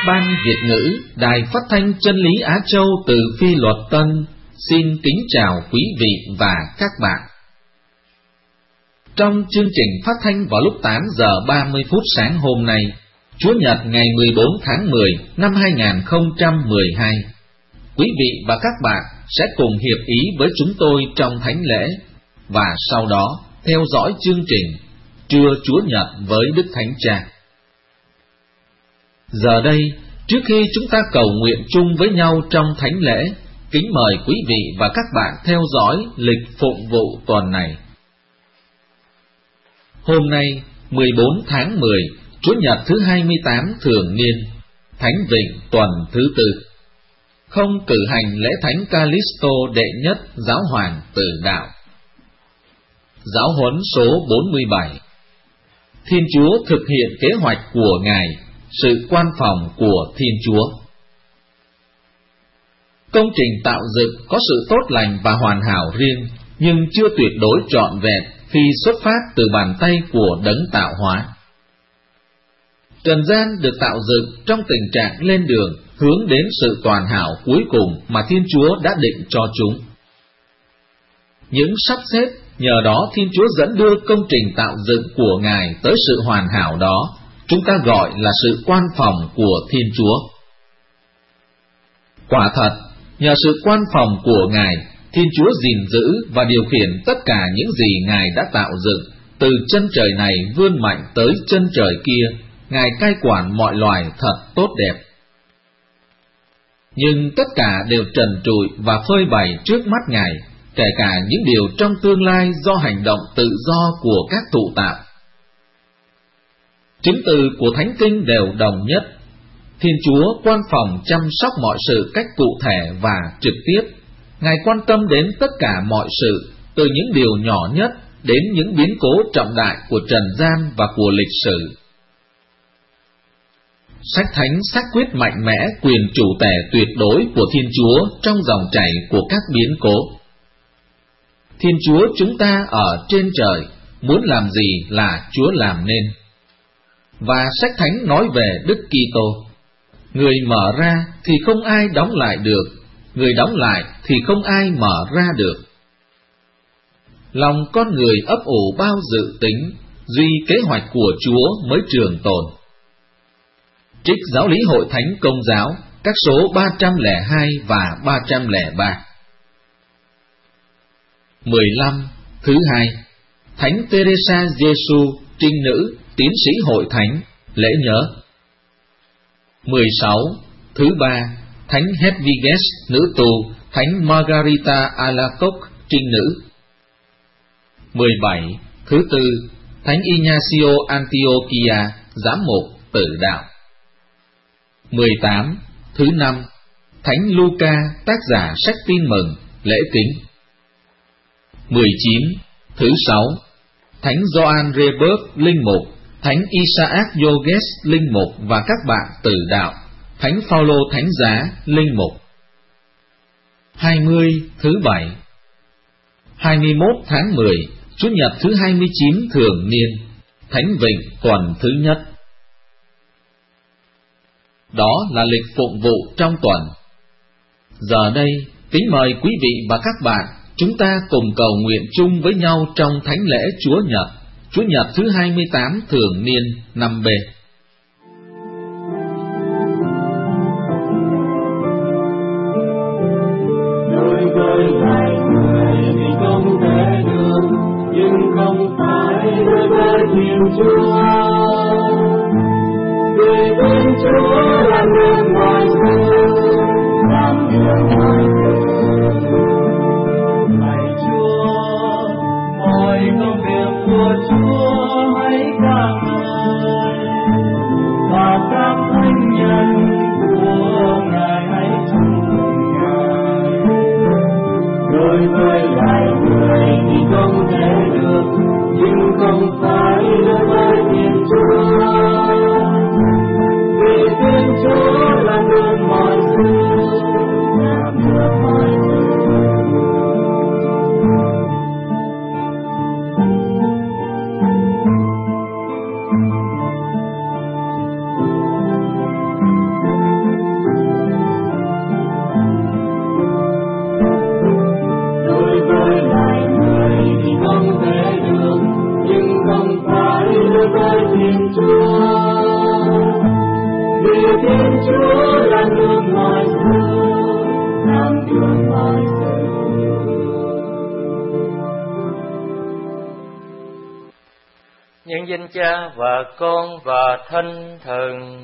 Ban Việt ngữ Đài Phát thanh Chân lý Á Châu từ Phi Luật Tân xin kính chào quý vị và các bạn. Trong chương trình phát thanh vào lúc 8 giờ 30 phút sáng hôm nay, Chúa Nhật ngày 14 tháng 10 năm 2012, quý vị và các bạn sẽ cùng hiệp ý với chúng tôi trong thánh lễ và sau đó theo dõi chương trình Trưa Chúa Nhật với Đức Thánh Cha. Giờ đây, trước khi chúng ta cầu nguyện chung với nhau trong thánh lễ, kính mời quý vị và các bạn theo dõi lịch phụng vụ tuần này. Hôm nay, 14 tháng 10, Chúa Nhật thứ 28 thường niên, Thánh Vịnh tuần thứ tư. Không cử hành lễ Thánh Callisto đệ nhất giáo hoàng Tử đạo. Giáo huấn số 47. Thiên Chúa thực hiện kế hoạch của Ngài, sự quan phòng của Thiên Chúa. Công trình tạo dựng có sự tốt lành và hoàn hảo riêng, nhưng chưa tuyệt đối trọn vẹn khi xuất phát từ bàn tay của Đấng tạo hóa. Trần gian được tạo dựng trong tình trạng lên đường hướng đến sự toàn hảo cuối cùng mà Thiên Chúa đã định cho chúng. Những sắp xếp nhờ đó Thiên Chúa dẫn đưa công trình tạo dựng của Ngài tới sự hoàn hảo đó, chúng ta gọi là sự quan phòng của Thiên Chúa. Quả thật, nhờ sự quan phòng của Ngài, Thiên Chúa gìn giữ và điều khiển tất cả những gì Ngài đã tạo dựng, từ chân trời này vươn mạnh tới chân trời kia, Ngài cai quản mọi loài thật tốt đẹp. Nhưng tất cả đều trần trụi và phơi bày trước mắt Ngài, kể cả những điều trong tương lai do hành động tự do của các thụ tạo. Chứng từ của Thánh Kinh đều đồng nhất. Thiên Chúa quan phòng chăm sóc mọi sự cách cụ thể và trực tiếp. Ngài quan tâm đến tất cả mọi sự, từ những điều nhỏ nhất đến những biến cố trọng đại của trần gian và của lịch sử. Sách Thánh xác quyết mạnh mẽ quyền chủ tể tuyệt đối của Thiên Chúa trong dòng chảy của các biến cố. Thiên Chúa chúng ta ở trên trời, muốn làm gì là Chúa làm nên. Và sách Thánh nói về Đức Kitô: người mở ra thì không ai đóng lại được, người đóng lại thì không ai mở ra được. Lòng con người ấp ủ bao dự tính, duy kế hoạch của Chúa mới trường tồn. Trích Giáo lý Hội Thánh Công giáo, các số 302 và 303. 15. Thứ hai, Thánh Teresa Giêsu, trinh nữ, tiến sĩ Hội Thánh, lễ nhớ. 16. Thứ ba, Thánh Hedviges, nữ tù, Thánh Margarita Alacoque, trinh nữ. 17. Thứ tư, Thánh Ignacio Antiochia, giám mục, tử đạo. 18. Thứ năm, Thánh Luca, tác giả sách Tin Mừng, lễ kính. 19. Thứ sáu, Thánh Gioan Rebert, linh mục, Thánh Isaac Yoges, linh mục và các bạn tử đạo, Thánh Phaolô thánh giá, linh mục. 20. Thứ bảy, 21 tháng 10, Chủ nhật thứ 29 thường niên, Thánh Vịnh tuần thứ nhất. Đó là lịch phụng vụ trong tuần. Giờ đây, kính mời quý vị và các bạn, chúng ta cùng cầu nguyện chung với nhau trong thánh lễ Chúa Nhật thứ 28 thường niên năm B. Đôi với lại người thì không thể được, nhưng không phải đối với Thiên Chúa. Vì Thiên Chúa là đường mọi sự, làm đường mọi sự. Lạy Chúa, mọi công việc của Chúa hãy ca ngợi, và các thánh nhân của Ngài hãy trùng Ngài. Đối với lại người thì không thể được, nhưng không phải đối với Thiên Chúa. Vì Thiên Chúa là đường mọi sự, làm được mọi sự. Thiên Chúa là nước mọi sự, làm được mọi sự. Nhân danh Cha và Con và Thánh Thần.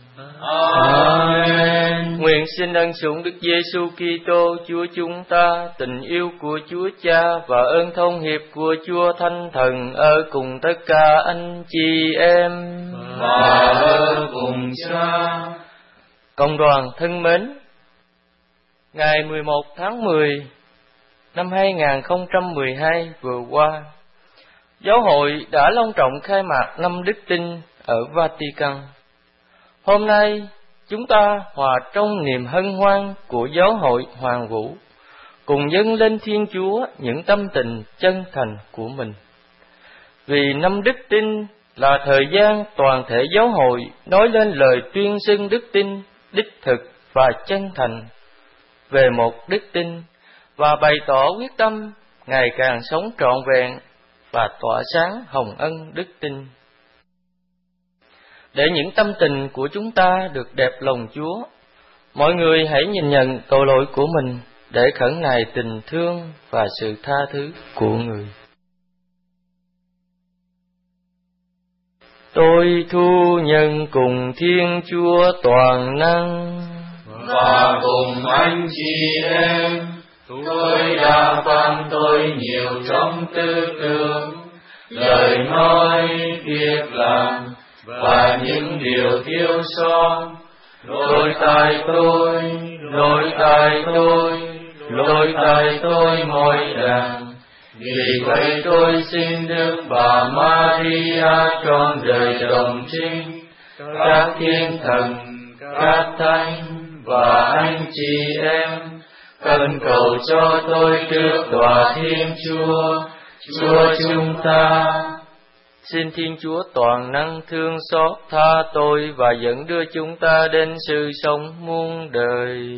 Amen. Nguyện xin ân sủng Đức Giêsu Kitô Chúa chúng ta, tình yêu của Chúa Cha và ơn thông hiệp của Chúa Thánh Thần ở cùng tất cả anh chị em và ở cùng Cha. Cộng đoàn thân mến, ngày 11 tháng 10 năm 2012 vừa qua, Giáo hội đã long trọng khai mạc năm Đức Tin ở Vatican. Hôm nay, chúng ta hòa trong niềm hân hoan của Giáo hội Hoàng Vũ, cùng dâng lên Thiên Chúa những tâm tình chân thành của mình. Vì năm Đức Tin là thời gian toàn thể Giáo hội nói lên lời tuyên xưng đức tin đích thực và chân thành về một đức tin và bày tỏ quyết tâm ngày càng sống trọn vẹn và tỏa sáng hồng ân đức tin. Để những tâm tình của chúng ta được đẹp lòng Chúa, mọi người hãy nhìn nhận tội lỗi của mình để khẩn nài tình thương và sự tha thứ của người. Tôi thu nhận cùng Thiên Chúa toàn năng và cùng anh chị em, tôi đã phạm tội nhiều trong tư tưởng, lời nói, việc làm và những điều thiếu sót. Lỗi tại tôi mỗi đàng. Vì vậy tôi xin Đức Bà Maria trọn đời đồng trinh, các thiên thần, các thánh và anh chị em, cần cầu cho tôi trước tòa Thiên Chúa, Chúa chúng ta. Xin Thiên Chúa toàn năng thương xót tha tôi và dẫn đưa chúng ta đến sự sống muôn đời.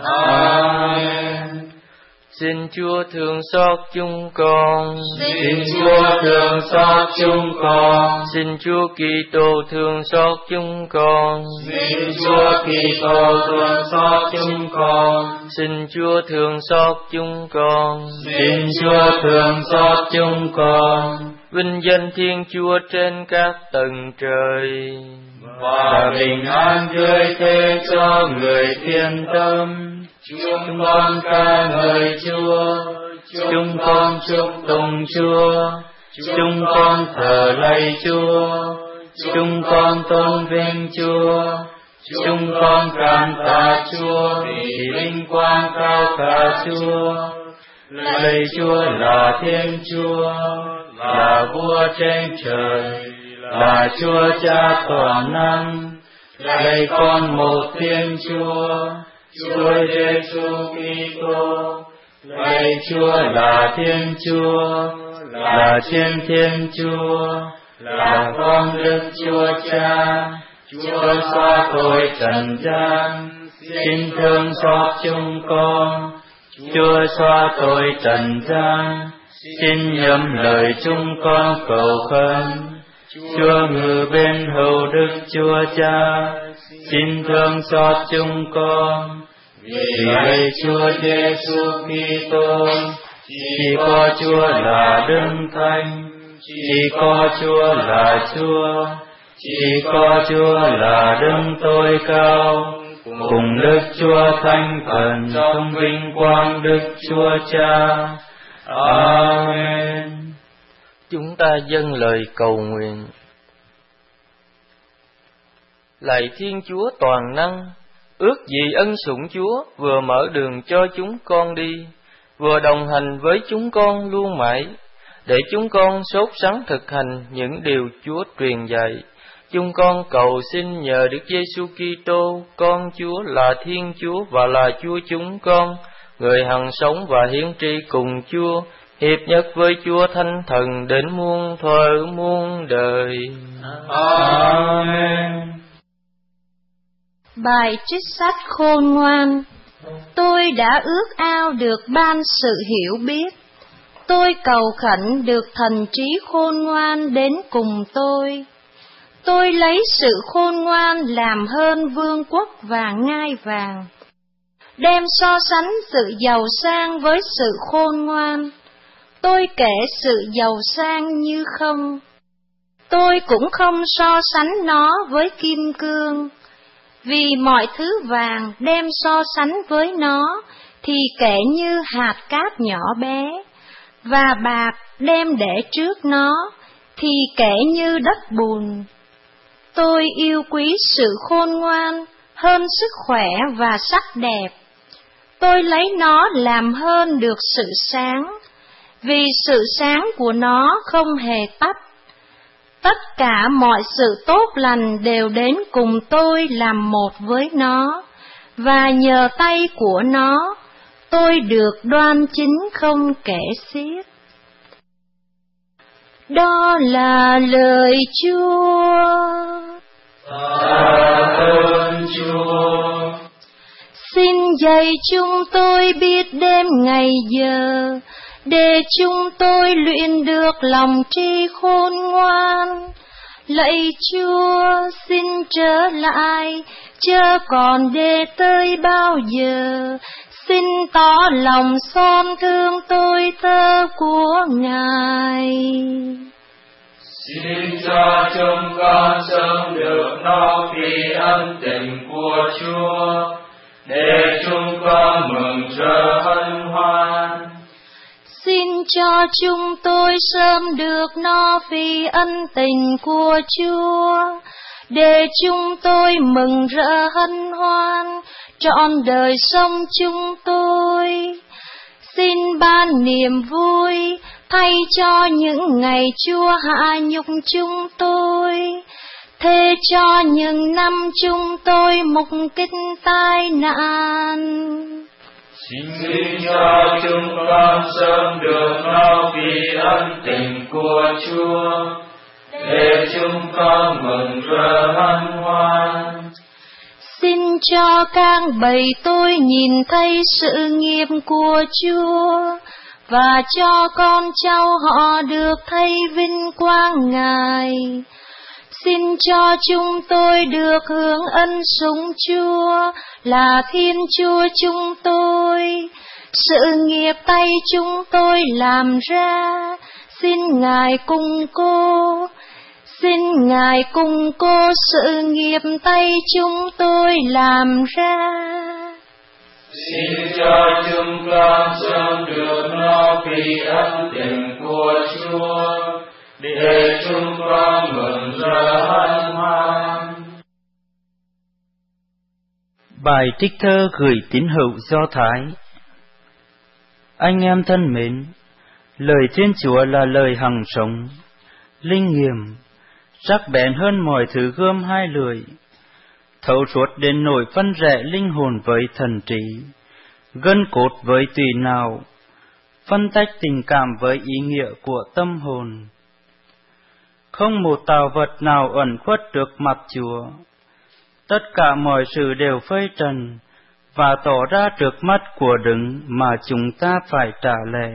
Amen. Xin Chúa thương xót chúng con. Xin Chúa thương xót chúng con. Xin Chúa Kitô thương xót chúng con. Xin Chúa Kitô thương xót chúng con. Xin Chúa thương xót chúng con. Xin Chúa thương xót chúng con. Vinh danh Thiên Chúa trên các tầng trời, và bình an tươi thế cho người thiên tâm. Chúng con ca ngợi Chúa, chúng con chúc tụng Chúa, chúng con thờ lạy Chúa, chúng con tôn vinh Chúa, chúng con cảm tạ Chúa vì vinh quang cao cả Chúa. Lạy Chúa là Thiên Chúa, là Vua trên trời, là Chúa Cha toàn năng. Lạy con một Thiên Chúa, Chúa Giêsu Kitô. Lạy Chúa là Thiên Chúa, là trên Thiên Chúa, là con Đức Chúa Cha. Chúa xóa tội trần gian, xin thương xót chúng con. Chúa xóa tội trần gian, xin nhậm lời chúng con cầu khẩn. Chúa ngự bên hầu Đức Chúa Cha, xin thương xót chúng con. Vì lạy Chúa Giêsu Kitô, chỉ có Chúa là Đấng Thánh, chỉ có Chúa là Chúa, chỉ có Chúa là Đấng tối cao, cùng Đức Chúa Thánh Thần trong vinh quang Đức Chúa Cha. Amen. Chúng ta dâng lời cầu nguyện. Lạy Thiên Chúa toàn năng, ước gì ân sủng Chúa vừa mở đường cho chúng con đi, vừa đồng hành với chúng con luôn mãi, để chúng con sốt sắng thực hành những điều Chúa truyền dạy. Chúng con cầu xin nhờ Đức Giêsu Kitô, con Chúa là Thiên Chúa và là Chúa chúng con, người hằng sống và hiển trị cùng Chúa, hiệp nhất với Chúa Thánh Thần đến muôn thuở muôn đời. Amen. Bài trích sách khôn ngoan. Tôi đã ước ao được ban sự hiểu biết. Tôi cầu khẩn được thần trí khôn ngoan đến cùng tôi. tôi lấy sự khôn ngoan làm hơn vương quốc và ngai vàng, đem so sánh sự giàu sang với sự khôn ngoan. Tôi kể sự giàu sang như không, tôi cũng không so sánh nó với kim cương. Vì mọi thứ vàng đem so sánh với nó thì kể như hạt cát nhỏ bé, và bạc đem để trước nó thì kể như đất bùn. Tôi yêu quý sự khôn ngoan hơn sức khỏe và sắc đẹp. Tôi lấy nó làm hơn được sự sáng, vì sự sáng của nó không hề tắt. Tất cả mọi sự tốt lành đều đến cùng tôi làm một với nó, và nhờ tay của nó, tôi được đoan chính không kể xiết. Đó là lời Chúa. Tạ ơn Chúa. Xin dạy chúng tôi biết đêm ngày giờ, để chúng tôi luyện được lòng tri khôn ngoan. Lạy Chúa, xin trở lại, chớ còn để tới bao giờ. Xin tỏ lòng xót thương tôi tơ của Ngài. Xin cho chúng con sống được no vì ân tình của Chúa, để chúng con mừng rỡ hân hoan. Xin cho chúng tôi sớm được no vì ân tình của Chúa, để chúng tôi mừng rỡ hân hoan trọn đời sống chúng tôi. Xin ban niềm vui thay cho những ngày Chúa hạ nhục chúng tôi, thế cho những năm chúng tôi mục kích tai nạn. Xin cho chúng con sớm được no vì ân tình của Chúa, để chúng con mừng rỡ hân hoan. Xin cho các bầy tôi nhìn thấy sự nghiệp của Chúa, và cho con cháu họ được thấy vinh quang Ngài. Xin cho chúng tôi được hưởng ân sủng Chúa là Thiên Chúa chúng tôi, sự nghiệp tay chúng tôi làm ra. Xin Ngài cùng cô, xin Ngài cùng cô sự nghiệp tay chúng tôi làm ra. Xin cho chúng con sớm được no vì ân tình của Chúa, để chúng con mừng rỡ hân hoan. Bài trích thơ gửi tín hữu Do Thái. Anh em thân mến, lời Thiên Chúa là lời hằng sống, linh nghiệm, sắc bén hơn mọi thứ gươm hai lưỡi, thấu suốt đến nỗi phân rẽ linh hồn với thần trí, gân cốt với tùy não, phân tách tình cảm với ý nghĩa của tâm hồn. Không một tạo vật nào ẩn khuất trước mặt Chúa. Tất cả mọi sự đều phơi trần và tỏ ra trước mắt của Đấng mà chúng ta phải trả lệ.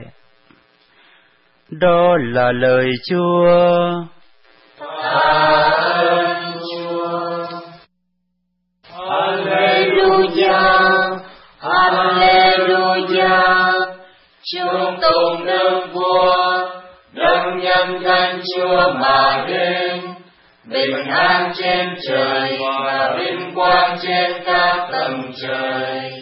Đó là lời Chúa. Tạ ơn Chúa. Hallelujah, Hallelujah. Chúng tụng Đức Vua, Đấng nhân danh Chúa mà đến. Bình an trên trời và vinh quang trên các tầng trời.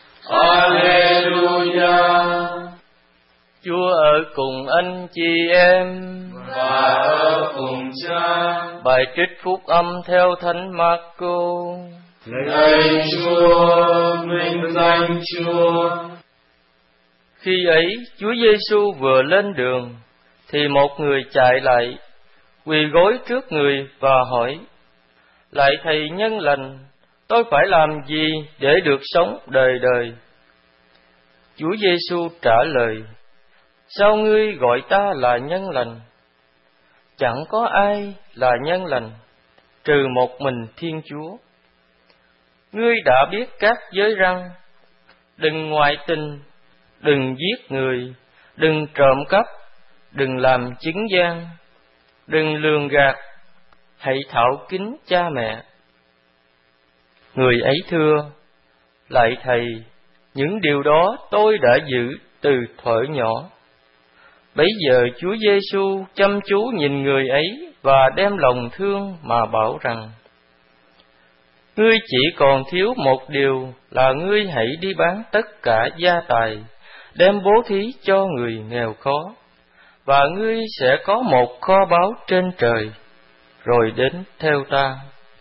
Hallelujah. Chúa ở cùng anh chị em và ở cùng Cha. Bài trích phúc âm theo Thánh Marco. Lạy Chúa, vinh danh Chúa. Khi ấy, Chúa Giêsu vừa lên đường, thì một người chạy lại, quỳ gối trước người và hỏi: Lạy Thầy nhân lành, tôi phải làm gì để được sống đời đời? Chúa Giêsu trả lời: Sao ngươi gọi ta là nhân lành? Chẳng có ai là nhân lành, trừ một mình Thiên Chúa. Ngươi đã biết các giới răn: đừng ngoại tình, đừng giết người, đừng trộm cắp, đừng làm chứng gian, đừng lường gạt, hãy thảo kính cha mẹ. Người ấy thưa: Lạy Thầy, những điều đó tôi đã giữ từ thuở nhỏ. Bấy giờ Chúa Giêsu chăm chú nhìn người ấy và đem lòng thương mà bảo rằng: Ngươi chỉ còn thiếu một điều là ngươi hãy đi bán tất cả gia tài, đem bố thí cho người nghèo khó, và ngươi sẽ có một kho báu trên trời, rồi đến theo ta.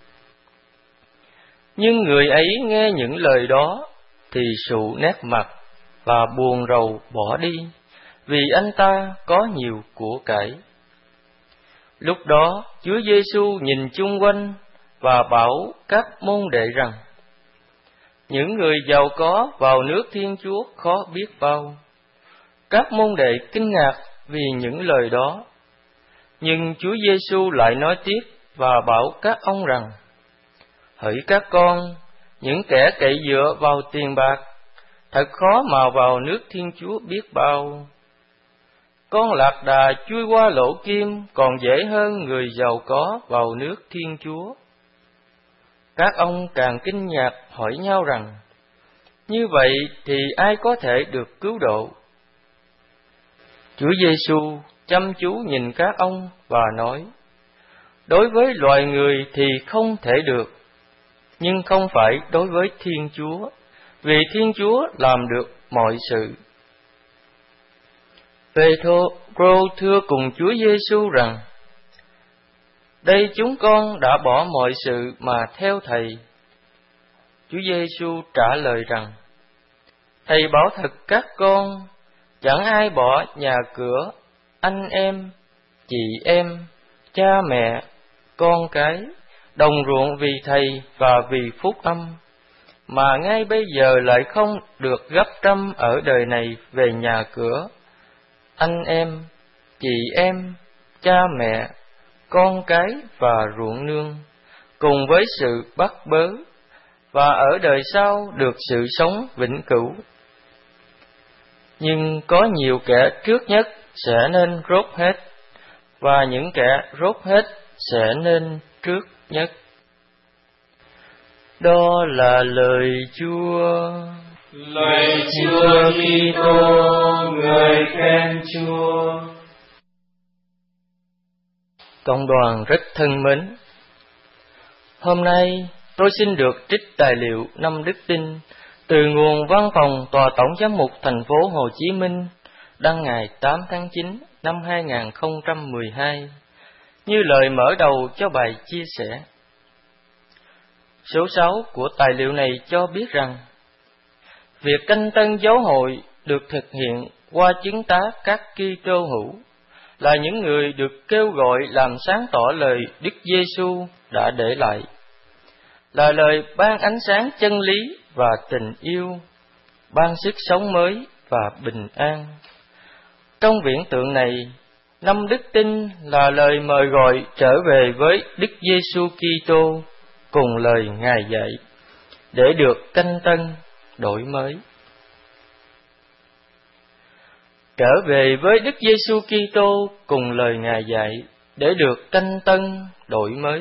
Nhưng người ấy nghe những lời đó thì sụ nét mặt và buồn rầu bỏ đi, vì anh ta có nhiều của cải. Lúc đó Chúa Giêsu nhìn chung quanh và bảo các môn đệ rằng: Những người giàu có vào nước Thiên Chúa khó biết bao. Các môn đệ kinh ngạc vì những lời đó. Nhưng Chúa Giêsu lại nói tiếp và bảo các ông rằng: Hỡi các con, những kẻ cậy dựa vào tiền bạc, thật khó mà vào nước Thiên Chúa biết bao. Con lạc đà chui qua lỗ kim còn dễ hơn người giàu có vào nước Thiên Chúa. Các ông càng kinh ngạc hỏi nhau rằng: Như vậy thì ai có thể được cứu độ? Chúa Giêsu chăm chú nhìn các ông và nói: Đối với loài người thì không thể được, nhưng không phải đối với Thiên Chúa, vì Thiên Chúa làm được mọi sự. Phêrô thưa cùng Chúa Giêsu rằng: Đây chúng con đã bỏ mọi sự mà theo Thầy. Chúa Giêsu trả lời rằng: Thầy bảo thật các con, chẳng ai bỏ nhà cửa, anh em, chị em, cha mẹ, con cái, đồng ruộng vì Thầy và vì phúc âm, mà ngay bây giờ lại không được gấp trăm ở đời này về nhà cửa, anh em, chị em, cha mẹ, con cái và ruộng nương, cùng với sự bắt bớ, và ở đời sau được sự sống vĩnh cửu. Nhưng có nhiều kẻ trước nhất sẽ nên rốt hết, và những kẻ rốt hết sẽ nên trước nhất. Đó là lời Chúa. Lạy Chúa Kitô, người khen Chúa. Cộng đoàn rất thân mến, hôm nay tôi xin được trích tài liệu 5 đức tin từ nguồn Văn phòng Tòa Tổng Giám mục thành phố Hồ Chí Minh, đăng ngày 8 tháng 9 năm 2012, như lời mở đầu cho bài chia sẻ. Số 6 của tài liệu này cho biết rằng, việc canh tân giáo hội được thực hiện qua chứng tá các Kitô hữu, là những người được kêu gọi làm sáng tỏ lời Đức Giêsu đã để lại, là lời ban ánh sáng chân lý và tình yêu, ban sức sống mới và bình an. Trong viễn tượng này, 5 đức tin là lời mời gọi trở về với Đức Giêsu Kitô cùng lời Ngài dạy, để được canh tân, đổi mới. Trở về với Đức Giêsu Kitô cùng lời Ngài dạy, để được canh tân, đổi mới.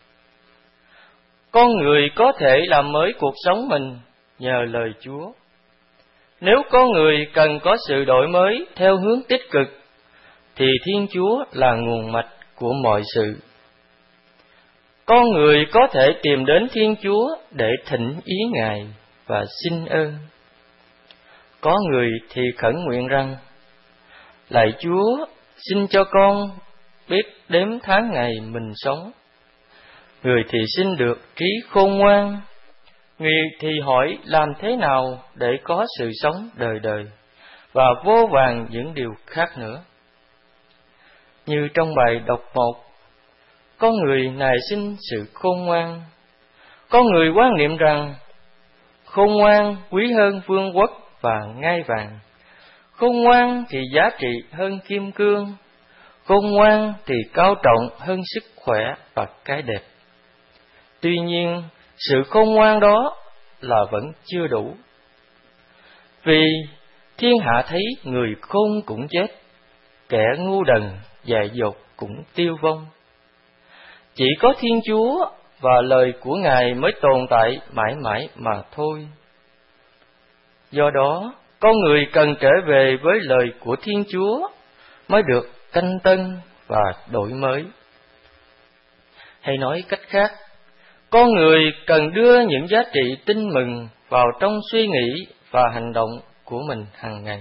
Con người có thể làm mới cuộc sống mình nhờ lời Chúa. Nếu con người cần có sự đổi mới theo hướng tích cực, thì Thiên Chúa là nguồn mạch của mọi sự. Con người có thể tìm đến Thiên Chúa để thỉnh ý Ngài và xin ơn. Có người thì khẩn nguyện rằng: Lạy Chúa, xin cho con biết đếm tháng ngày mình sống. Người thì xin được trí khôn ngoan, người thì hỏi làm thế nào để có sự sống đời đời, và vô vàn những điều khác nữa. Như trong bài đọc 1, có người nài xin sự khôn ngoan. Có người quan niệm rằng khôn ngoan quý hơn vương quốc và ngai vàng. Khôn ngoan thì giá trị hơn kim cương. Khôn ngoan thì cao trọng hơn sức khỏe và cái đẹp. Tuy nhiên, sự khôn ngoan đó là vẫn chưa đủ. Vì thiên hạ thấy người khôn cũng chết, kẻ ngu đần dại dột cũng tiêu vong. chỉ có Thiên Chúa và lời của Ngài mới tồn tại mãi mãi mà thôi. Do đó, con người cần trở về với lời của Thiên Chúa mới được canh tân và đổi mới. Hay nói cách khác, con người cần đưa những giá trị tin mừng vào trong suy nghĩ và hành động của mình hàng ngày.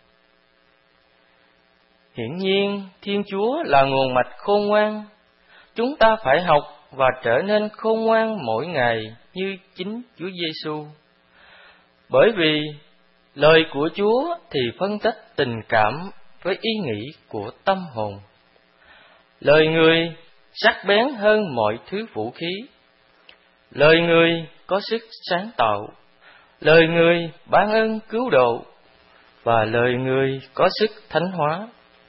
Hiển nhiên, Thiên Chúa là nguồn mạch khôn ngoan. Chúng ta phải học và trở nên khôn ngoan mỗi ngày như chính Chúa Giêsu. Bởi vì lời của Chúa thì phân tách tình cảm với ý nghĩ của tâm hồn. Lời người sắc bén hơn mọi thứ vũ khí. Lời người có sức sáng tạo. Lời người ban ơn cứu độ. Và lời người có sức thánh hóa.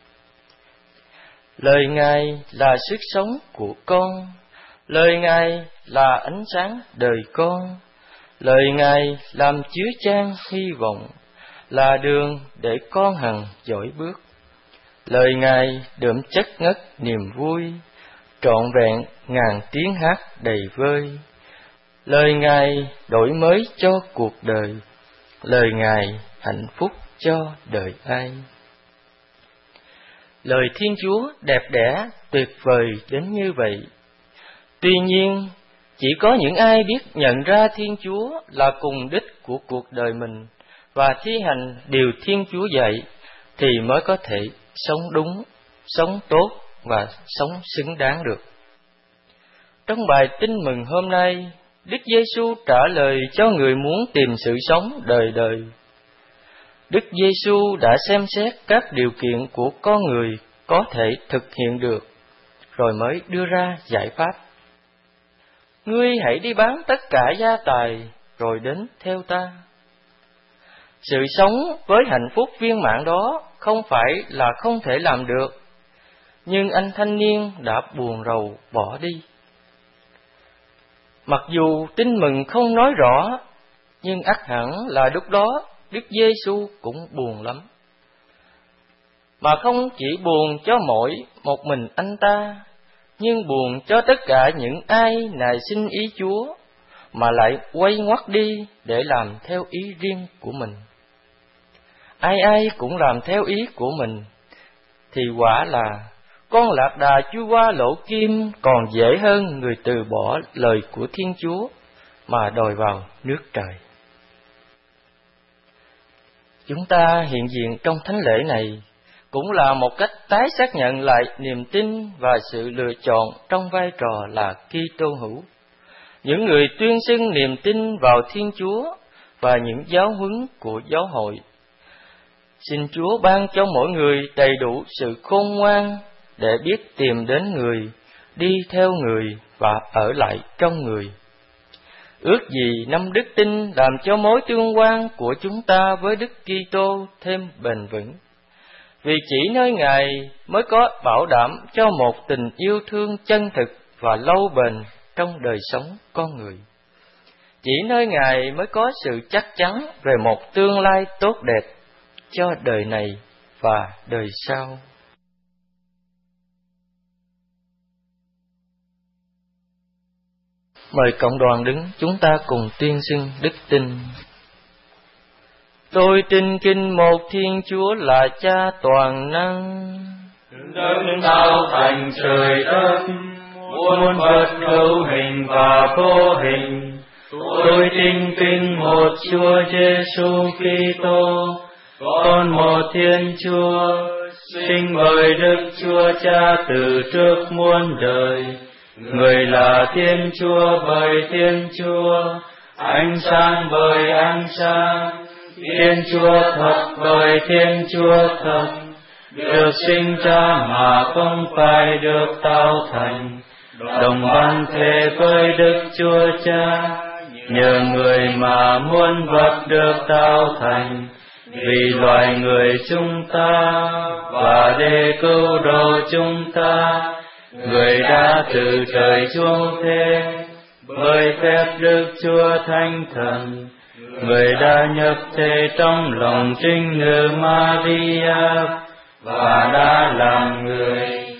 Lời Ngài là sức sống của con. Lời Ngài là ánh sáng đời con. Lời Ngài làm chứa chan hy vọng, là đường để con hằng dõi bước. Lời Ngài đượm chất ngất niềm vui, trọn vẹn ngàn tiếng hát đầy vơi. Lời Ngài đổi mới cho cuộc đời, lời Ngài hạnh phúc cho đời ai. Lời Thiên Chúa đẹp đẽ, tuyệt vời đến như vậy. Tuy nhiên, chỉ có những ai biết nhận ra Thiên Chúa là cùng đích của cuộc đời mình và thi hành điều Thiên Chúa dạy thì mới có thể sống đúng, sống tốt và sống xứng đáng được. Trong bài tin mừng hôm nay, Đức Giêsu trả lời cho người muốn tìm sự sống đời đời. Đức Giêsu đã xem xét các điều kiện của con người có thể thực hiện được, rồi mới đưa ra giải pháp. Ngươi hãy đi bán tất cả gia tài, rồi đến theo ta. Sự sống với hạnh phúc viên mãn đó không phải là không thể làm được, nhưng anh thanh niên đã buồn rầu bỏ đi. Mặc dù tin mừng không nói rõ, nhưng ắt hẳn là lúc đó Đức Giêsu cũng buồn lắm. Mà không chỉ buồn cho mỗi một mình anh ta, nhưng buồn cho tất cả những ai nài xin ý Chúa, mà lại quay ngoắt đi để làm theo ý riêng của mình. Ai ai cũng làm theo ý của mình, thì quả là con lạc đà chui qua lỗ kim còn dễ hơn người từ bỏ lời của Thiên Chúa mà đòi vào nước trời. Chúng ta hiện diện trong thánh lễ này cũng là một cách tái xác nhận lại niềm tin và sự lựa chọn trong vai trò là Kitô hữu. Những người tuyên xưng niềm tin vào Thiên Chúa và những giáo huấn của giáo hội. Xin Chúa ban cho mỗi người đầy đủ sự khôn ngoan để biết tìm đến người, đi theo người và ở lại trong người. Ước gì năm đức tin làm cho mối tương quan của chúng ta với Đức Kitô thêm bền vững. Vì chỉ nơi Ngài mới có bảo đảm cho một tình yêu thương chân thực và lâu bền trong đời sống con người. Chỉ nơi Ngài mới có sự chắc chắn về một tương lai tốt đẹp cho đời này và đời sau. Mời cộng đoàn đứng, chúng ta cùng tuyên xưng đức tin. Tôi tin kinh một Thiên Chúa là Cha toàn năng, đấng tạo thành trời đất, muôn vật hữu hình và vô hình. Tôi tin kinh một Chúa Giêsu Kitô, con một Thiên Chúa, sinh bởi Đức Chúa Cha từ trước muôn đời. Người là Thiên Chúa bởi Thiên Chúa, ánh sáng bởi ánh sáng, Thiên Chúa thật bởi Thiên Chúa thật, được sinh ra mà không phải được tạo thành, đồng ban thể với Đức Chúa Cha, nhờ người mà muôn vật được tạo thành, vì loài người chúng ta và để cứu độ chúng ta. Người đã từ trời xuống thế, bởi phép Đức Chúa Thánh Thần, Người đã nhập thể trong lòng trinh nữ Maria và đã làm người.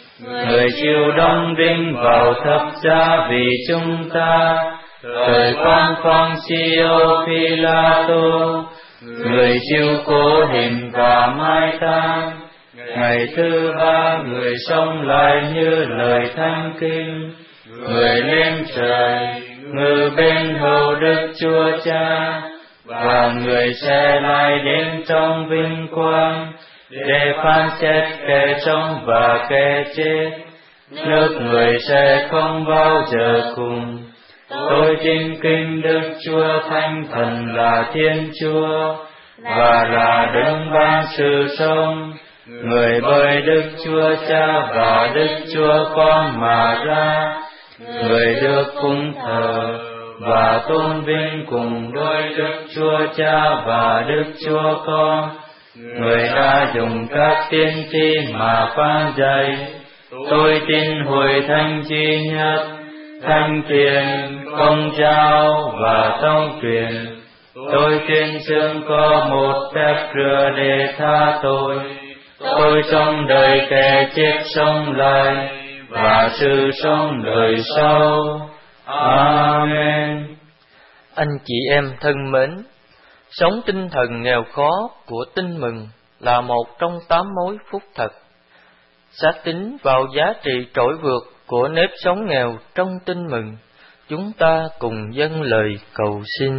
người chịu đóng đinh vào thập giá vì chúng ta, thời quan Poncio Pilato, người chịu cố hình và mai táng. Ngày thứ ba người sống lại như lời thánh kinh, người lên trời ngự bên hữu Đức Chúa Cha, và người sẽ lại đến trong vinh quang để phán xét kẻ sống và kẻ chết. Nước người sẽ không bao giờ cùng. Tôi tin kính Đức Chúa Thánh Thần là Thiên Chúa, và là đấng ban sự sống, người bởi Đức Chúa Cha và Đức Chúa Con mà ra, người được cung thờ và tôn vinh cùng đôi Đức Chúa Cha và Đức Chúa Con. Người đã dùng các tiên tri mà phán dạy. Tôi tin Hội Thánh duy nhất, thánh thiện, công giáo và tông truyền. Tôi tin xưng có một phép rửa để tha tội. Tôi trong đời kẻ chết sống lại, và sự sống đời sau. Amen. Anh chị em thân mến, sống tinh thần nghèo khó của Tin Mừng là một trong 8 mối phúc thật. Xác tín vào giá trị trỗi vượt của nếp sống nghèo trong Tin Mừng, chúng ta cùng dâng lời cầu xin.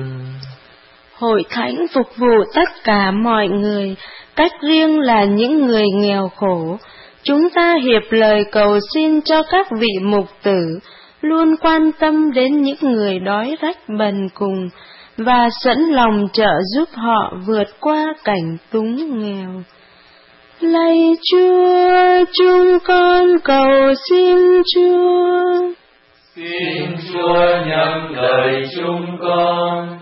Hội Thánh phục vụ tất cả mọi người, cách riêng là những người nghèo khổ. Chúng ta hiệp lời cầu xin cho các vị mục tử luôn quan tâm đến những người đói rách bần cùng và sẵn lòng trợ giúp họ vượt qua cảnh túng nghèo. Lạy Chúa, chúng con cầu xin Chúa. Xin Chúa nhắm lời chúng con.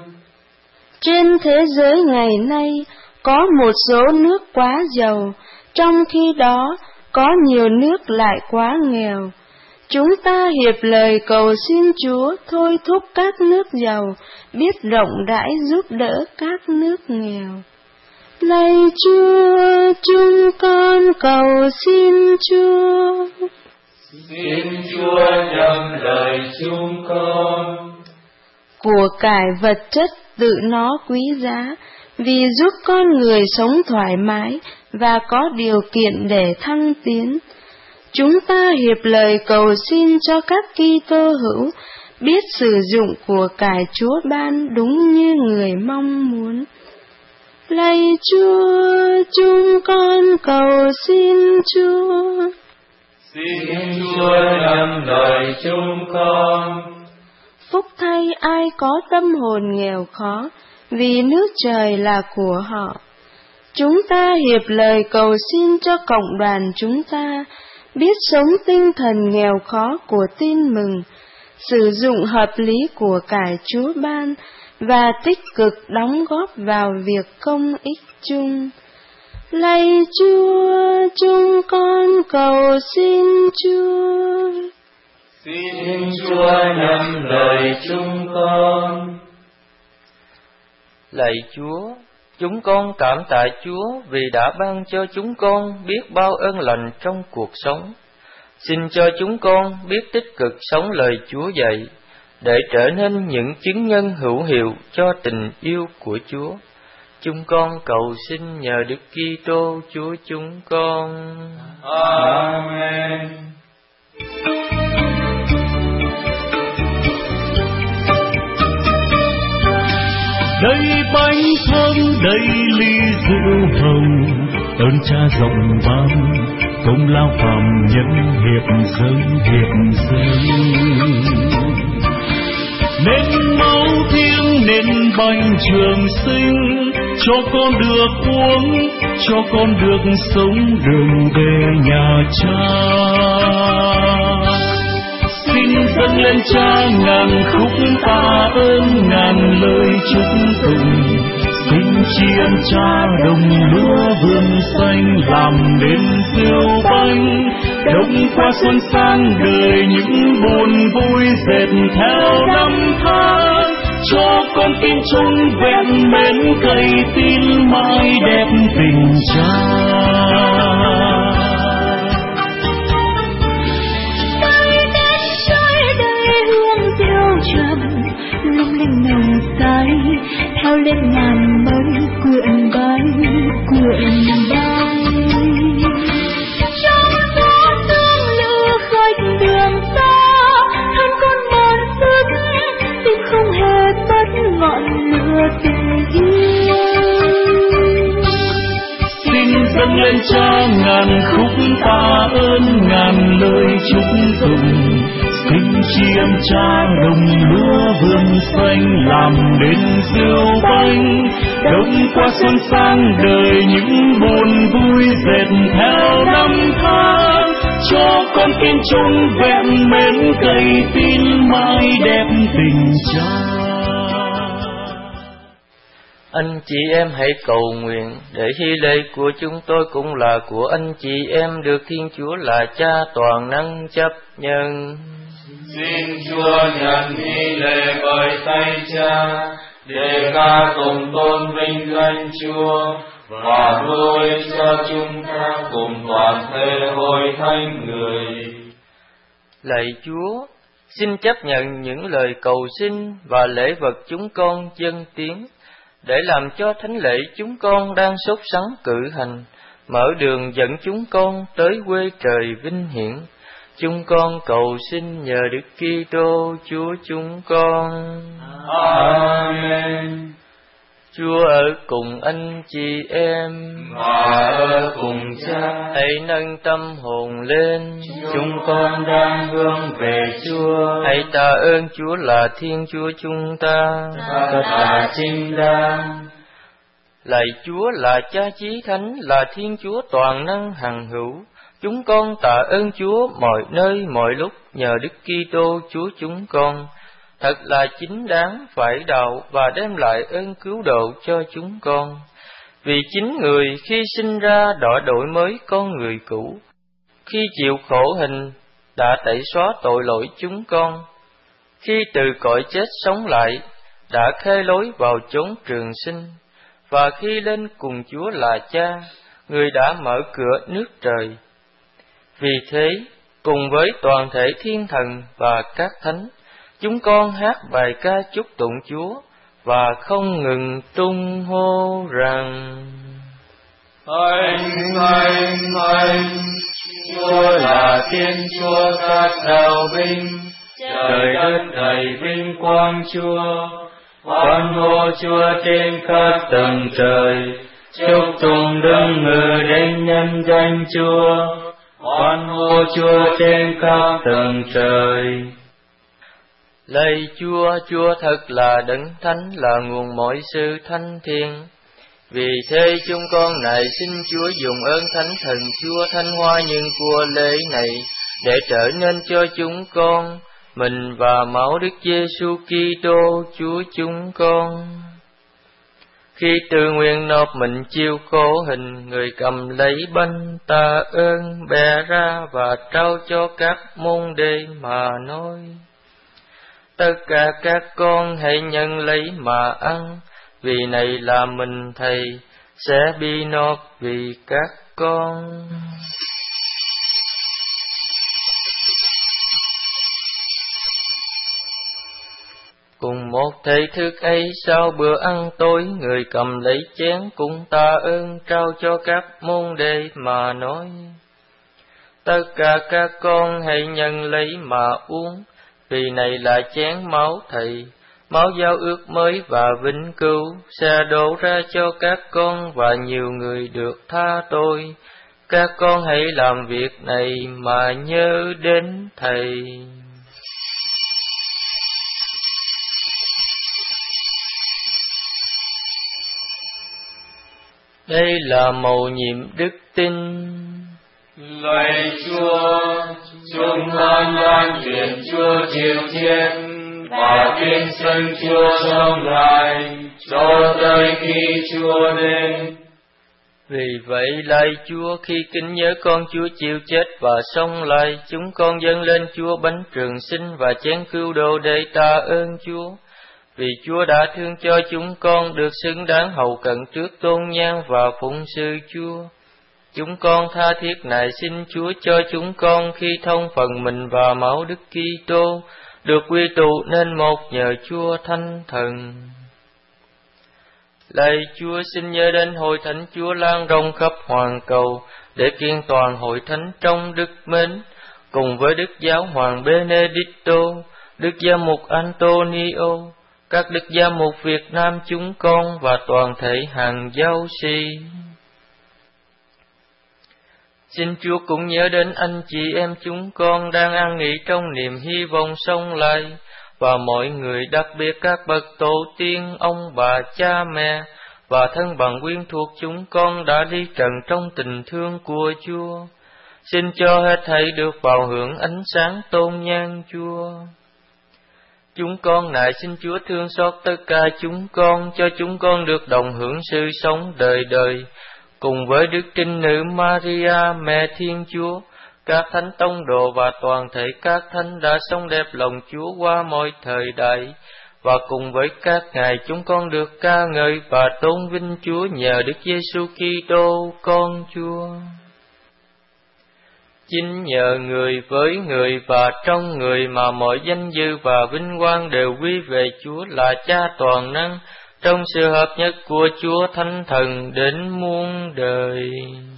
Trên thế giới ngày nay, có một số nước quá giàu, trong khi đó có nhiều nước lại quá nghèo. Chúng ta hiệp lời cầu xin Chúa thôi thúc các nước giàu biết rộng rãi giúp đỡ các nước nghèo. Lạy Chúa, chúng con cầu xin Chúa. Xin Chúa nhắm lời chúng con. Của cải vật chất tự nó quý giá, vì giúp con người sống thoải mái và có điều kiện để thăng tiến. Chúng ta hiệp lời cầu xin cho các Kitô hữu biết sử dụng của cải Chúa ban đúng như người mong muốn. Lạy Chúa, chúng con cầu xin Chúa. Xin Chúa nhắm lời chúng con. Phúc thay ai có tâm hồn nghèo khó, vì nước trời là của họ. Chúng ta hiệp lời cầu xin cho cộng đoàn chúng ta biết sống tinh thần nghèo khó của Tin Mừng, sử dụng hợp lý của cải Chúa ban và tích cực đóng góp vào việc công ích chung. Lạy Chúa, chúng con cầu xin Chúa. Xin Chúa nhắm lời chúng con. Lạy Chúa, chúng con cảm tạ Chúa vì đã ban cho chúng con biết bao ơn lành trong cuộc sống. Xin cho chúng con biết tích cực sống lời Chúa dạy, để trở nên những chứng nhân hữu hiệu cho tình yêu của Chúa. Chúng con cầu xin nhờ Đức Kitô Chúa chúng con. Amen. Đầy bánh thơm đầy ly rượu hồng, ơn Cha rộng vang công lao phàm nhân hiệp dâng. Nên máu thiêng nên bánh trường sinh, cho con được uống, cho con được sống đường về nhà Cha. Xin dâng lên Cha ngàn khúc tạ ơn, ngàn lời chúc tụng. Xin tri ân Cha đồng lúa vườn xanh, làm nên rượu bánh đông qua xuân sang đời, những buồn vui dệt theo năm tháng. Cho con tin chung vẹn mến cây tin mãi đẹp tình Cha. theo lên ngàn mây quyện bay trong gió sương lửa khách đường xa, thân con mòn sức tim không hề tắt ngọn lửa tình yêu. Xin dâng lên Cha ngàn khúc tạ ơn, ngàn lời chúc tụng. Xin tri ân Cha đồng lúa vườn xanh, làm nên rượu bánh đông qua xuân sang đời, những buồn vui dệt theo năm tháng. Cho con tin chung vẹn mến cây tin mãi đẹp tình Cha. Anh chị em hãy cầu nguyện để hy lễ của chúng tôi cũng là của anh chị em, được Thiên Chúa là Cha toàn năng chấp nhận. Xin Chúa nhận hy lễ bởi tay Cha, để ca tụng tôn vinh danh Chúa, và nuôi cho chúng ta cùng toàn thể hội thánh người. Lạy Chúa, xin chấp nhận những lời cầu xin và lễ vật chúng con dâng tiến, để làm cho thánh lễ chúng con đang sốt sắng cử hành, mở đường dẫn chúng con tới quê trời vinh hiển. Chúng con cầu xin nhờ Đức Kitô Chúa chúng con. Amen. Chúa ở cùng anh chị em và ở cùng Cha. Hãy nâng tâm hồn lên, chúng con đang hướng về Chúa. Hãy tạ ơn Chúa là Thiên Chúa chúng ta, thật là chính đáng. Lạy Chúa là Cha Chí Thánh, là Thiên Chúa toàn năng hằng hữu. Chúng con tạ ơn Chúa mọi nơi mọi lúc nhờ Đức Kitô Chúa chúng con. Thật là chính đáng, phải đạo và đem lại ơn cứu độ cho chúng con. Vì chính người khi sinh ra đã đổi mới con người cũ, khi chịu khổ hình đã tẩy xóa tội lỗi chúng con, khi từ cõi chết sống lại đã khai lối vào chốn trường sinh, và khi lên cùng Chúa là Cha, người đã mở cửa nước trời. Vì thế, cùng với toàn thể thiên thần và các thánh, chúng con hát bài ca chúc tụng Chúa và không ngừng tung hô rằng: Thánh, thánh, thánh, Chúa là Thiên Chúa các đạo binh, trời đất đầy vinh quang Chúa. Hoan hô Chúa trên các tầng trời, chúc tụng đấng ngự đến nhân danh Chúa. Hoan hô Chúa trên các tầng trời. Lạy Chúa, Chúa thật là đấng thánh, là nguồn mọi sự thánh thiện. Vì thế chúng con nài xin Chúa dùng ơn Thánh Thần Chúa thanh hoa những của lễ này, để trở nên cho chúng con mình và máu Đức Giêsu Kitô Chúa chúng con. Khi tự nguyện nộp mình chịu khổ hình, người cầm lấy bánh tạ ơn bẻ ra và trao cho các môn đệ mà nói: Tất cả các con hãy nhận lấy mà ăn, vì này là mình Thầy sẽ bị nộp vì các con. Cùng một thể thức ấy, sau bữa ăn tối, người cầm lấy chén cũng tạ ơn trao cho các môn đệ mà nói: Tất cả các con hãy nhận lấy mà uống, vì này là chén máu Thầy, máu giao ước mới và vĩnh cửu, sẽ đổ ra cho các con và nhiều người được tha tội. Các con hãy làm việc này mà nhớ đến Thầy. Đây là mầu nhiệm đức tin. Lạy Chúa, chúng con đang chuyển Chúa triều thiên và tin xưng Chúa sống lại cho tới khi Chúa đến. Vì vậy, lạy Chúa, khi kính nhớ con Chúa chịu chết và sống lại, chúng con dâng lên Chúa bánh trường sinh và chén cứu độ để tạ ơn Chúa. Vì Chúa đã thương cho chúng con được xứng đáng hầu cận trước tôn nhang và phụng sự Chúa. Chúng con tha thiết nài xin Chúa cho chúng con khi thông phần mình và máu Đức Kitô được quy tụ nên một nhờ Chúa Thánh Thần. Lạy Chúa, xin nhớ đến hội thánh Chúa lan rộng khắp hoàn cầu, để kiên toàn hội thánh trong đức mến, cùng với Đức Giáo hoàng Benedicto, Đức Giám mục Antonio, các Đức Giám mục Việt Nam chúng con và toàn thể hàng giáo sĩ. Xin Chúa cũng nhớ đến anh chị em chúng con đang an nghỉ trong niềm hy vọng sống lại, và mọi người, đặc biệt các bậc tổ tiên, ông bà, cha mẹ và thân bằng quyến thuộc chúng con đã đi trần trong tình thương của Chúa. Xin cho hết thảy được vào hưởng ánh sáng tôn nhan Chúa. Chúng con nài xin Chúa thương xót tất cả chúng con, cho chúng con được đồng hưởng sự sống đời đời, cùng với Đức Trinh Nữ Maria, Mẹ Thiên Chúa, các thánh tông đồ và toàn thể các thánh đã sống đẹp lòng Chúa qua mọi thời đại, và cùng với các ngài chúng con được ca ngợi và tôn vinh Chúa nhờ Đức Giêsu Kitô con Chúa. Chính nhờ người, với người và trong người mà mọi danh dự và vinh quang đều quy về Chúa là Cha toàn năng, trong sự hợp nhất của Chúa Thánh Thần đến muôn đời.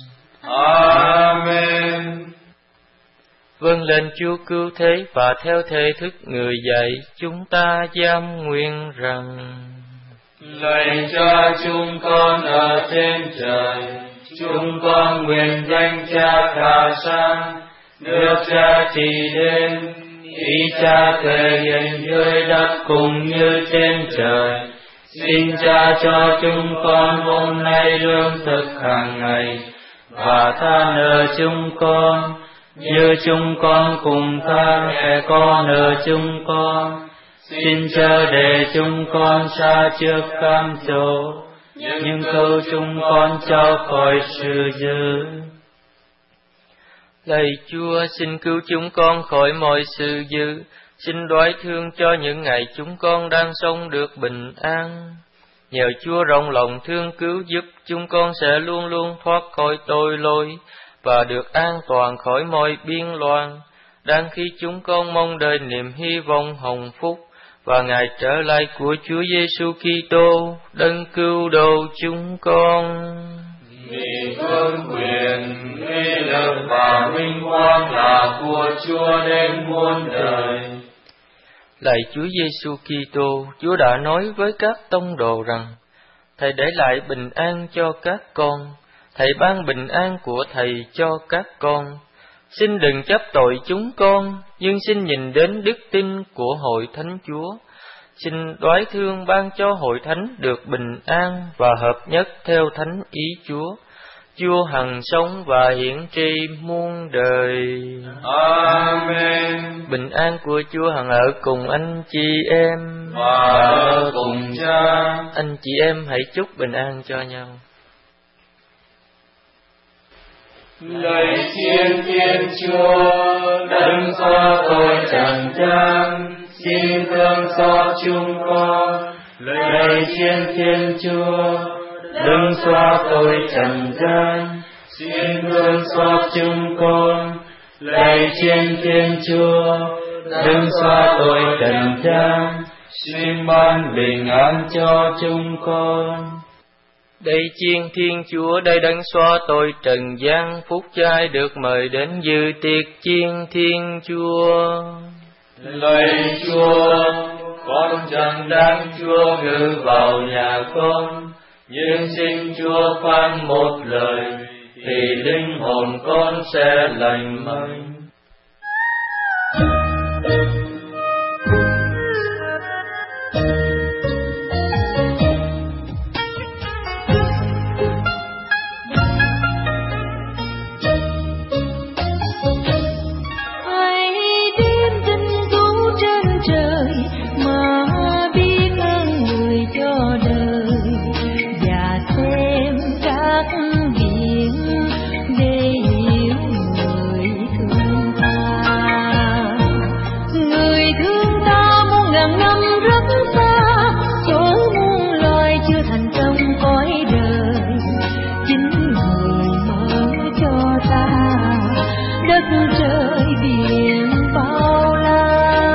Amen. Vâng lên Chúa cứu thế, và theo thể thức người dạy, chúng ta giam nguyện rằng: Lạy Cha chúng con ở trên trời, chúng con nguyện danh Cha khả sang, nước Cha trị đến, ý Cha thể hiện dưới đất cũng như trên trời. Xin Cha cho chúng con hôm nay lương thực hàng ngày, và tha nợ chúng con như chúng con cùng tha kẻ có nợ chúng con. Xin chớ để chúng con xa trước cám dỗ, nhưng cứu chúng con cho khỏi sự dữ. Lạy Chúa, xin cứu chúng con khỏi mọi sự dữ. Xin đoái thương cho những ngày chúng con đang sống được bình an. Nhờ Chúa rộng lòng thương cứu giúp, chúng con sẽ luôn luôn thoát khỏi tội lỗi và được an toàn khỏi mọi biên loạn, đang khi chúng con mong đợi niềm hy vọng hồng phúc và ngày trở lại của Chúa Giêsu Kitô, đấng cứu độ chúng con. Vì vương quyền, uy lực và vinh quang là của Chúa đến muôn đời. Lạy Chúa Giêsu Kitô, Chúa đã nói với các tông đồ rằng: Thầy để lại bình an cho các con, Thầy ban bình an của Thầy cho các con. Xin đừng chấp tội chúng con, nhưng xin nhìn đến đức tin của hội thánh Chúa. Xin đoái thương ban cho hội thánh được bình an và hợp nhất theo thánh ý Chúa. Chúa hằng sống và hiển tri muôn đời. Amen. Bình an của Chúa hằng ở cùng anh chị em và ở cùng Cha. Anh chị em hãy chúc bình an cho nhau. Lạy Thiên Chúa, đấng xóa tội trần gian, xin thương xót chúng con. Lạy Thiên Chúa, đấng xóa tội trần gian, xin thương xót chúng con. Lạy Thiên Chúa, đấng xóa tội trần gian, xin ban bình an cho chúng con. Đây chiên Thiên Chúa, đây đấng xóa tội trần gian, phúc cho ai được mời đến dự tiệc chiên Thiên Chúa. Lạy Chúa, con chẳng đáng Chúa ngự vào nhà con, nhưng xin Chúa phán một lời, thì linh hồn con sẽ lành mạnh.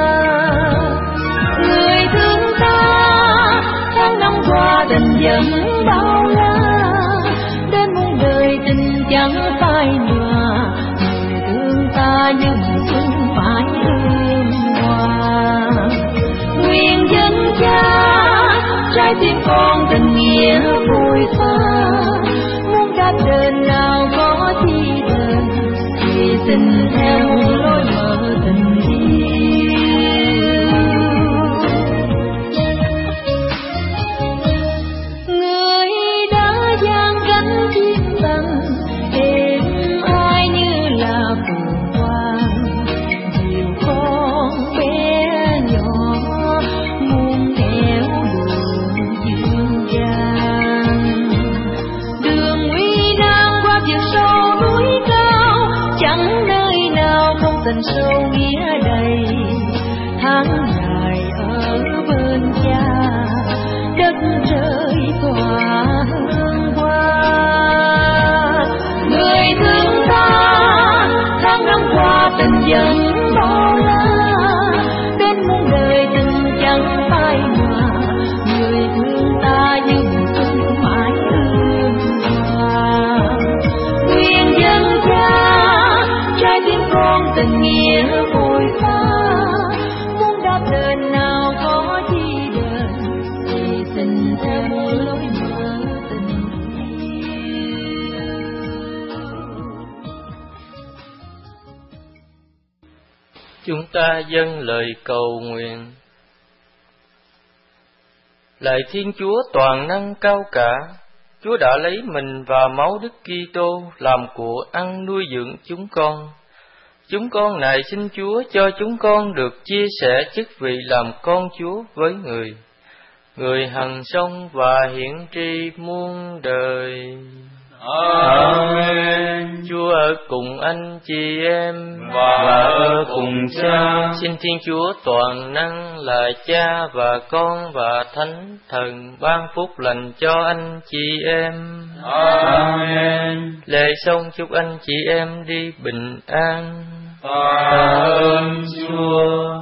Dần tiếng con tình nghĩa vội pha. Muốn đáp đền nào có chi đền, thì tình theo lối mở tình yêu. Người đã dang gánh chiếc bằng êm ai như là phù hoa, dìu con bé nhỏ muôn nẻo đường dương gian. Đường nguy nan qua vực sâu núi cao, chẳng nơi nào không tình sâu nghĩa đầy. Tháng ngày ở bên cha, đất trời tỏa hương hoa. Người thương ta tháng năm qua tình vẫn bao la, đến muôn đời tình chẳng phai nhòa. Người thương ta như mùa mãi hương hoa. Nguyện dân cha trái tim con tình nghĩa vội pha. Muốn đáp đền nào có chi đền, thì tình theo lối mở tình yêu. Chúng ta dâng lời cầu nguyện. Lạy Thiên Chúa toàn năng cao cả, Chúa đã lấy mình và máu Đức Kitô làm của ăn nuôi dưỡng chúng con. Chúng con nài xin Chúa cho chúng con được chia sẻ chức vị làm con Chúa với người, người hằng sống và hiển tri muôn đời. Amen. Chúa ở cùng anh chị em và ở cùng Cha. Xin Thiên Chúa toàn năng là Cha và Con và Thánh Thần ban phúc lành cho anh chị em. Amen. Lễ xong chúc anh chị em đi bình an. Tạ ơn Chúa.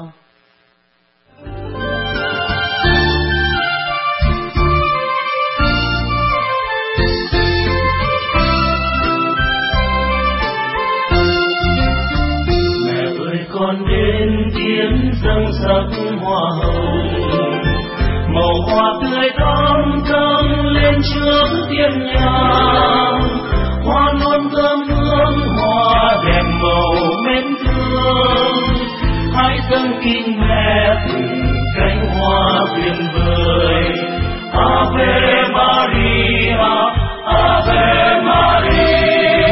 Con đến kiếm dâng sắc hoa hồng, màu hoa tươi thắm dâng lên trước tiên nhang. Hoa non thơm hương, hoa đẹp màu mến thương. Hãy dâng kính mẹ từng cánh hoa tuyệt vời. Ave Maria, Ave Maria.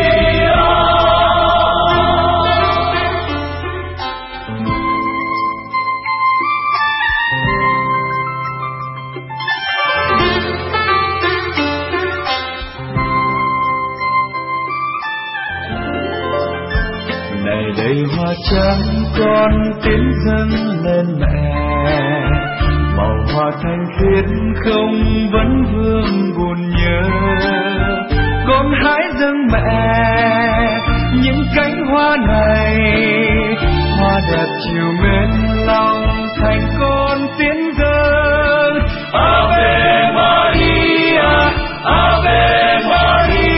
Đầy hoa trắng con tiến dâng lên mẹ, màu hoa thanh khiết không vấn vương buồn nhớ. Con hãy dâng mẹ những cánh hoa này, hoa đẹp chiều mến lòng thành con tiến dâng. Ave Maria, Ave Maria.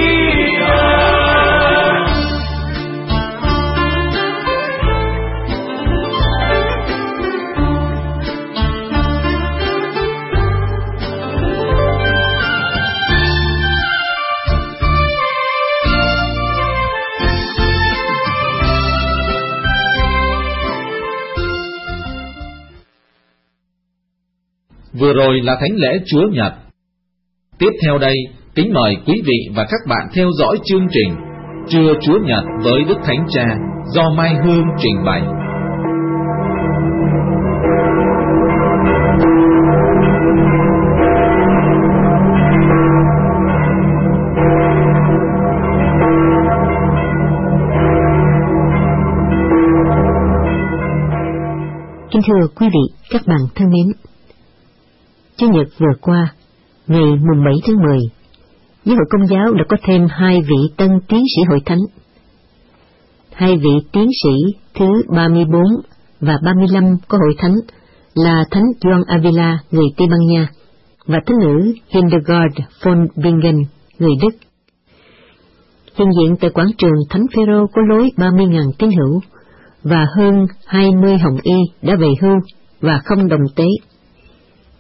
Vừa rồi là thánh lễ Chúa Nhật. Tiếp theo đây, kính mời quý vị và các bạn theo dõi chương trình Trưa Chúa Nhật với Đức Thánh Cha do Mai Hương trình bày. Kính thưa quý vị, các bạn thân mến, Chủ nhật vừa qua, ngày mùng 7 tháng 10, Giáo hội Công giáo đã có thêm 2 vị tân tiến sĩ hội thánh. 2 vị tiến sĩ thứ 34 và 35 của hội thánh là Thánh Gioan Avila, người Tây Ban Nha, và thánh nữ Hildegard von Bingen, người Đức. Hiện diện tại quảng trường Thánh Phêrô có lối 30.000 tín hữu, và hơn 20 hồng y đã về hưu và không đồng tế.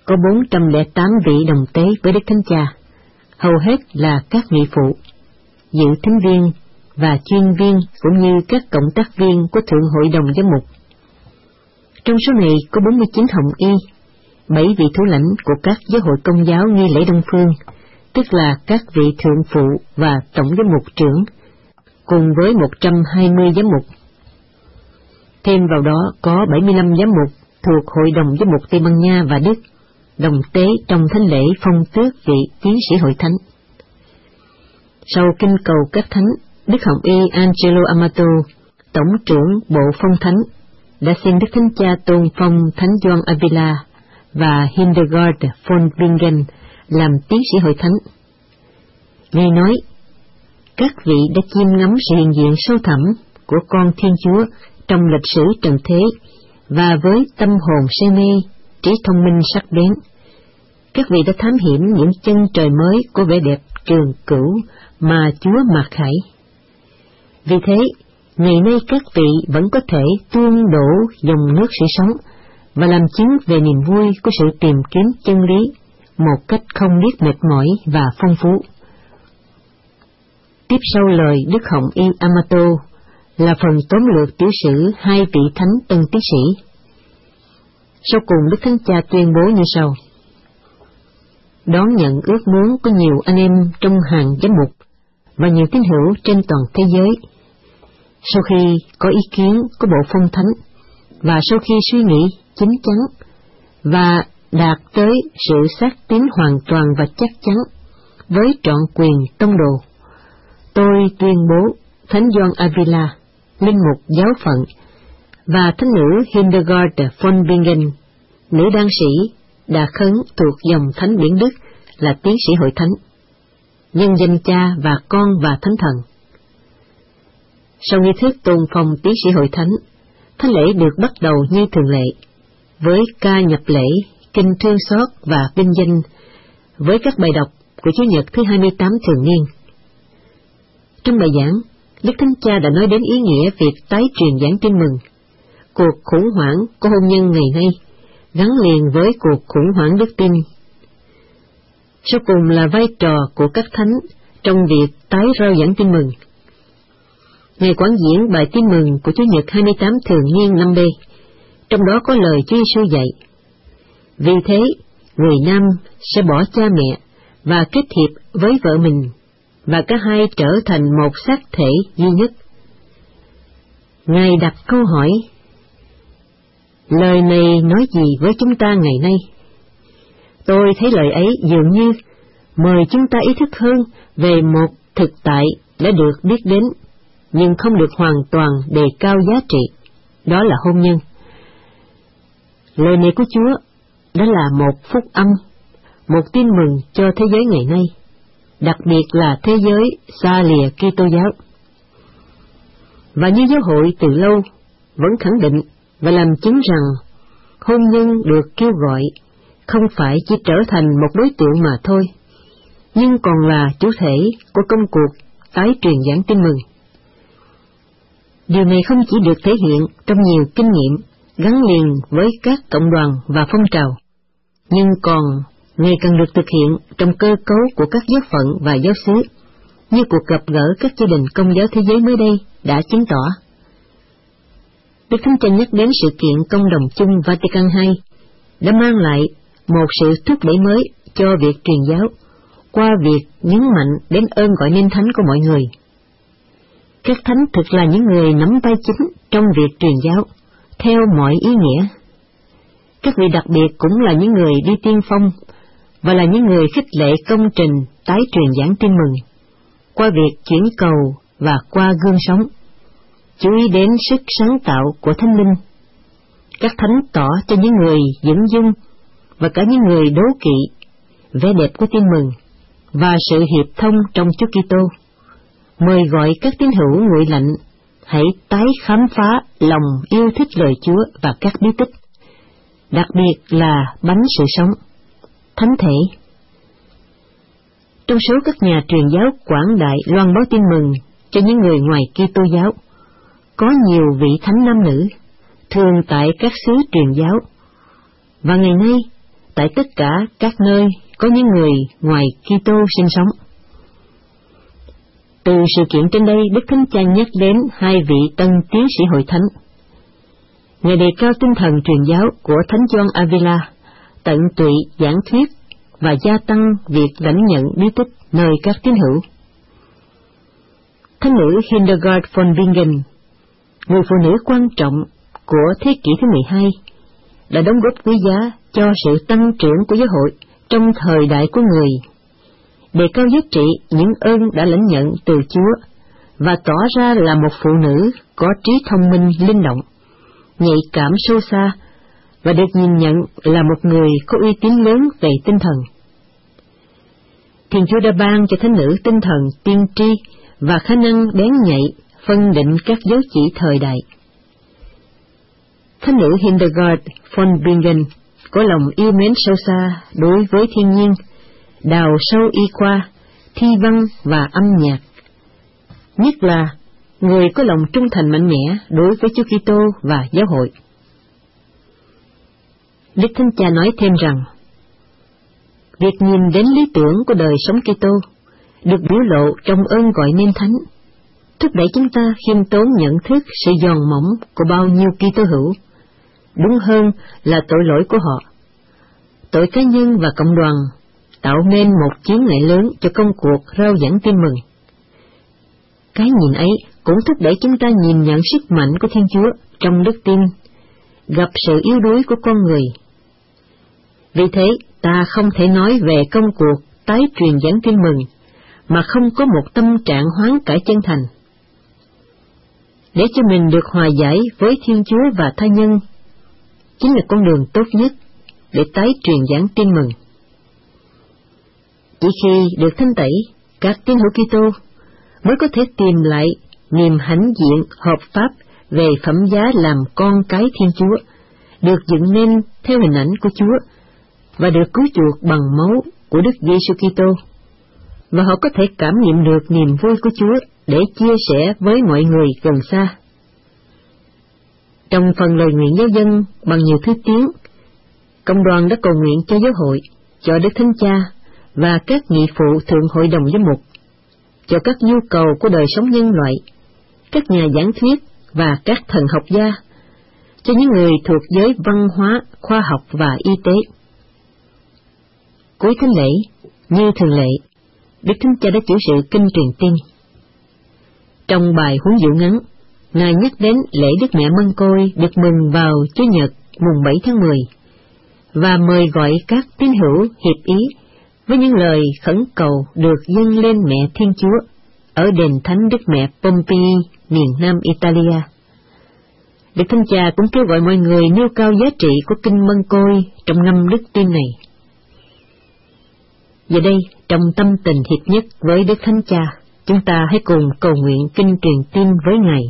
có 408 vị đồng tế với Đức Thánh Cha, hầu hết là các nghị phụ, dự thính viên và chuyên viên cũng như các cộng tác viên của Thượng Hội đồng Giám mục. Trong số này có 49 hồng y, 7 vị thủ lãnh của các giáo hội Công giáo nghi lễ Đông Phương, tức là các vị thượng phụ và tổng giám mục trưởng, cùng với 120 giám mục. Thêm vào đó có 75 giám mục thuộc Hội đồng Giám mục Tây Ban Nha và Đức, đồng tế trong thánh lễ phong tước vị tiến sĩ hội thánh. Sau kinh cầu các thánh, Đức Hồng y Angelo Amato, tổng trưởng bộ phong thánh, đã xin Đức Thánh Cha tôn phong Thánh Gioan Avila và Hildegard von Bingen làm tiến sĩ hội thánh. Ngài nói, các vị đã chiêm ngắm sự hiện diện sâu thẳm của con Thiên Chúa trong lịch sử trần thế, và với tâm hồn say mê, trí thông minh sắc bén, các vị đã thám hiểm những chân trời mới của vẻ đẹp trường cửu mà Chúa mặc khải. Vì thế, ngày nay các vị vẫn có thể tuôn đổ dòng nước sự sống và làm chứng về niềm vui của sự tìm kiếm chân lý một cách không biết mệt mỏi và phong phú. Tiếp sau lời Đức Hồng y Amato là phần tóm lược tiểu sử hai vị thánh tân tiến sĩ. Sau cùng Đức Thánh Cha tuyên bố như sau: đón nhận ước muốn của nhiều anh em trong hàng giám mục và nhiều tín hữu trên toàn thế giới. Sau khi có ý kiến của bộ phong thánh và sau khi suy nghĩ chín chắn và đạt tới sự xác tín hoàn toàn và chắc chắn với trọn quyền tông đồ, tôi tuyên bố Thánh Gioan Avila, linh mục giáo phận, và thánh nữ Hildegard von Bingen, nữ đan sĩ đà khấn thuộc dòng Thánh Biển Đức, là tiến sĩ hội thánh, nhân danh Cha và Con và Thánh Thần. Sau nghi thức tôn phong tiến sĩ hội thánh, thánh lễ được bắt đầu như thường lệ, với ca nhập lễ, kinh thương xót và vinh danh, với các bài đọc của Chủ nhật thứ 28 thường niên. Trong bài giảng, Đức Thánh Cha đã nói đến ý nghĩa việc tái truyền giảng tin mừng, cuộc khủng hoảng của hôn nhân ngày nay, gắn liền với cuộc khủng hoảng đức tin. Sau cùng là vai trò của các thánh trong việc tái rao giảng tin mừng. Ngài quán diễn bài tin mừng của Chủ nhật 28 thường niên năm B, trong đó có lời Chúa Giêsu dạy: vì thế, người nam sẽ bỏ cha mẹ và kết hiệp với vợ mình, và cả hai trở thành một xác thể duy nhất. Ngài đặt câu hỏi: lời này nói gì với chúng ta ngày nay? Tôi thấy lời ấy dường như mời chúng ta ý thức hơn về một thực tại đã được biết đến, nhưng không được hoàn toàn đề cao giá trị, đó là hôn nhân. Lời này của Chúa đó là một phúc âm, một tin mừng cho thế giới ngày nay, đặc biệt là thế giới xa lìa Kitô giáo. Và như giáo hội từ lâu vẫn khẳng định và làm chứng rằng hôn nhân được kêu gọi không phải chỉ trở thành một đối tượng mà thôi, nhưng còn là chủ thể của công cuộc tái truyền giảng tin mừng. Điều này không chỉ được thể hiện trong nhiều kinh nghiệm gắn liền với các cộng đoàn và phong trào, nhưng còn ngày càng được thực hiện trong cơ cấu của các giáo phận và giáo xứ, như cuộc gặp gỡ các gia đình Công giáo thế giới mới đây đã chứng tỏ. Đức Thánh Cha nhắc đến sự kiện công đồng chung Vatican II đã mang lại một sự thúc đẩy mới cho việc truyền giáo qua việc nhấn mạnh đến ơn gọi nên thánh của mọi người. Các thánh thực là những người nắm tay chính trong việc truyền giáo, theo mọi ý nghĩa. Các vị đặc biệt cũng là những người đi tiên phong và là những người khích lệ công trình tái truyền giảng tin mừng qua việc chuyển cầu và qua gương sống, chú ý đến sức sáng tạo của Thánh Linh. Các thánh tỏ cho những người dửng dưng và cả những người đố kỵ vẻ đẹp của tin mừng và sự hiệp thông trong Chúa Kitô, mời gọi các tín hữu nguội lạnh hãy tái khám phá lòng yêu thích lời Chúa và các bí tích, đặc biệt là bánh sự sống, thánh thể. Trong số các nhà truyền giáo quảng đại loan báo tin mừng cho những người ngoài Kitô giáo, có nhiều vị thánh nam nữ, thường tại các xứ truyền giáo, và ngày nay tại tất cả các nơi có những người ngoài Kitô sinh sống. Từ sự kiện trên đây, Đức Thánh Cha nhắc đến hai vị tân tiến sĩ hội thánh. Ngài đề cao tinh thần truyền giáo của Thánh Gioan Avila, tận tụy giảng thuyết và gia tăng việc lãnh nhận bí tích nơi các tín hữu. Thánh nữ Hildegard von Bingen, người phụ nữ quan trọng của thế kỷ thứ 12, đã đóng góp quý giá cho sự tăng trưởng của giáo hội trong thời đại của người, đề cao giá trị những ơn đã lãnh nhận từ Chúa và tỏ ra là một phụ nữ có trí thông minh linh động, nhạy cảm sâu xa và được nhìn nhận là một người có uy tín lớn về tinh thần. Thiên Chúa đã ban cho thánh nữ tinh thần tiên tri và khả năng bén nhạy phân định các dấu chỉ thời đại. Thánh nữ Hildegard von Bingen có lòng yêu mến sâu xa đối với thiên nhiên, đào sâu y khoa, thi văn và âm nhạc. Nhất là người có lòng trung thành mạnh mẽ đối với Chúa Kitô và giáo hội. Đức Thánh Cha nói thêm rằng, việc nhìn đến lý tưởng của đời sống Kitô được biểu lộ trong ơn gọi nên thánh, thúc đẩy chúng ta khiêm tốn nhận thức sự giòn mỏng của bao nhiêu Kitô hữu, đúng hơn là tội lỗi của họ. Tội cá nhân và cộng đoàn tạo nên một chướng ngại lớn cho công cuộc rao giảng tin mừng. Cái nhìn ấy cũng thúc đẩy chúng ta nhìn nhận sức mạnh của Thiên Chúa trong đức tin, gặp sự yếu đuối của con người. Vì thế, ta không thể nói về công cuộc tái truyền giảng tin mừng mà không có một tâm trạng hoán cải chân thành. Để cho mình được hòa giải với Thiên Chúa và tha nhân, chính là con đường tốt nhất để tái truyền giảng tin mừng. Chỉ khi được thanh tẩy, các tín hữu Kitô mới có thể tìm lại niềm hãnh diện hợp pháp về phẩm giá làm con cái Thiên Chúa, được dựng nên theo hình ảnh của Chúa và được cứu chuộc bằng máu của Đức Giêsu Kitô, và họ có thể cảm nghiệm được niềm vui của Chúa để chia sẻ với mọi người gần xa. Trong phần lời nguyện giáo dân bằng nhiều thứ tiếng, cộng đoàn đã cầu nguyện cho giáo hội, cho Đức Thánh Cha và các nghị phụ Thượng Hội đồng Giám mục, cho các nhu cầu của đời sống nhân loại, các nhà giảng thuyết và các thần học gia, cho những người thuộc giới văn hóa, khoa học và y tế. Cuối thánh lễ, như thường lệ, Đức Thánh Cha đã chủ sự kinh truyền tin. Trong bài huấn dụ ngắn, Ngài nhắc đến lễ Đức Mẹ Mân Côi được mừng vào Chủ nhật mùng 7 tháng 10, và mời gọi các tín hữu hiệp ý với những lời khẩn cầu được dâng lên Mẹ Thiên Chúa ở đền thánh Đức Mẹ Pompeii, miền Nam Italia. Đức Thánh Cha cũng kêu gọi mọi người nêu cao giá trị của kinh Mân Côi trong năm đức tin này. Giờ đây, trong tâm tình hiệp nhất với Đức Thánh Cha, chúng ta hãy cùng cầu nguyện kinh truyền tin với Ngài.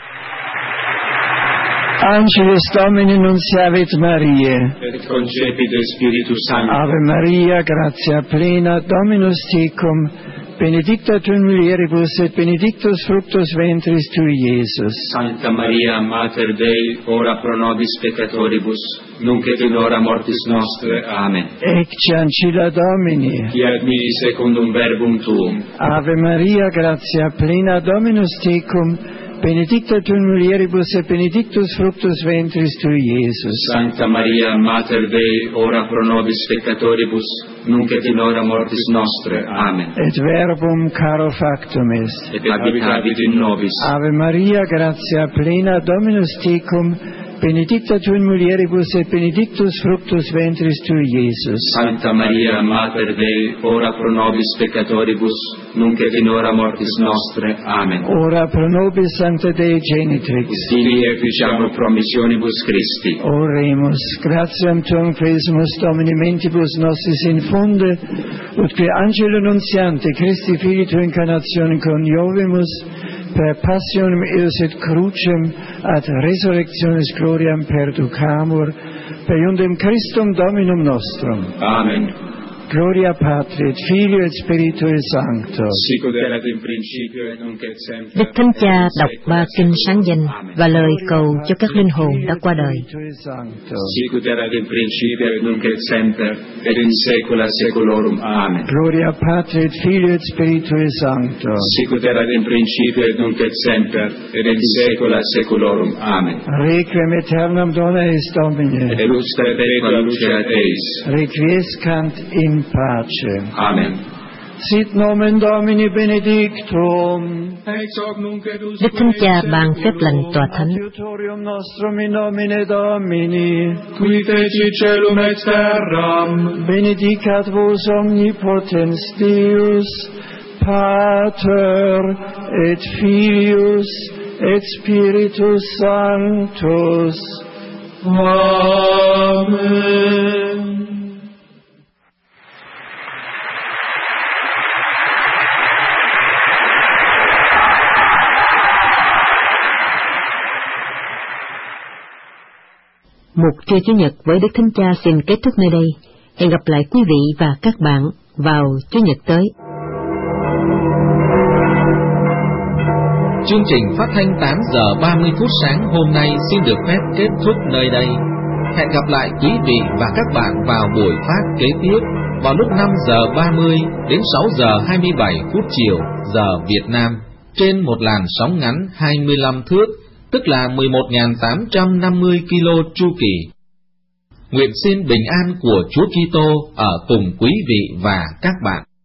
Angelis Domini nunciavit Mariae, et concepit Spiritus Sancto. Ave Maria, gratia plena, Dominus tecum, benedicta tu in mulieribus et benedictus fructus ventris tui, Iesus. Sancta Maria, Mater Dei, ora pro nobis peccatoribus, nunc et in hora mortis nostre. Amen. Ecce ancilla Domini. Fiat mi secundum verbum tuum. Ave Maria, gratia plena, Dominus tecum, benedicta tu in mulieribus et benedictus fructus ventris tui, Iesus. Sancta Maria, Mater Dei, ora pro nobis peccatoribus, nunc et in hora mortis nostre. Amen. Et verbum caro factum est. Et habitavit in nobis. Ave Maria, gratia plena, Dominus tecum, benedicta tu in mulieribus et benedictus fructus ventris tui, Iesus. Sancta Maria, Mater Dei, ora pro nobis peccatoribus, nunc et in hora mortis nostre. Amen. Ora pro nobis Sancta Dei Genitrix. Stili efficiamur promissionibus Christi. Oremus, gratiam tuam quesumus Domini mentibus nostris infunde, ut que angelo nuntiante Christi Filii tu incarnationem coniovimus, per passionem eos et crucem ad resurrectionis gloriam perducamur, per iundem Christum Dominum nostrum. Amen. Gloria Patri et Filio et Spiritui Sancto. Sicut erat in principio et nunc et semper. Đức Thánh Cha đọc ba kinh sáng danh và lời cầu cho các linh hồn đã qua đời. Sicut erat in principio et nunc et semper et in saecula saeculorum. Amen. Gloria Patri et Filio et Spiritui Sancto. Sicut erat in principio et nunc et semper et in saecula saeculorum. Amen. Requiem aeternam dona eis Domine. Et lustra perpetua luceat eis. Requiescant in pace. Amen. Sit nomen Domini benedictum. Đức Thánh Cha ban phép lành tòa thánh. Adiutorium nostrum in nomine Domini, qui feci celum et terram. benedicat vos omnipotens Deus, Pater et Filius et Spiritus Sanctus. Amen. Một trưa Chủ nhật với Đức Thánh Cha xin kết thúc nơi đây. Hẹn gặp lại quý vị và các bạn vào Chủ nhật tới. Chương trình phát thanh 8 giờ 30 phút sáng hôm nay xin được phép kết thúc nơi đây. Hẹn gặp lại quý vị và các bạn vào buổi phát kế tiếp vào lúc 5 giờ 30 đến 6 giờ 27 phút chiều giờ Việt Nam trên một làn sóng ngắn 25 thước, tức là 11.850 km chu kỳ. Nguyện xin bình an của Chúa Kitô ở cùng quý vị và các bạn.